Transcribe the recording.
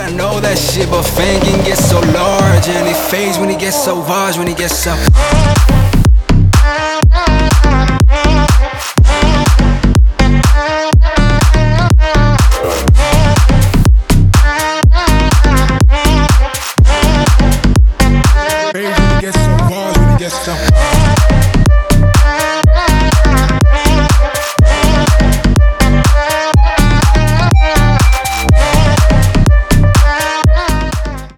I know that shit, but fame can get so large, and it fades when it gets so large, when it gets so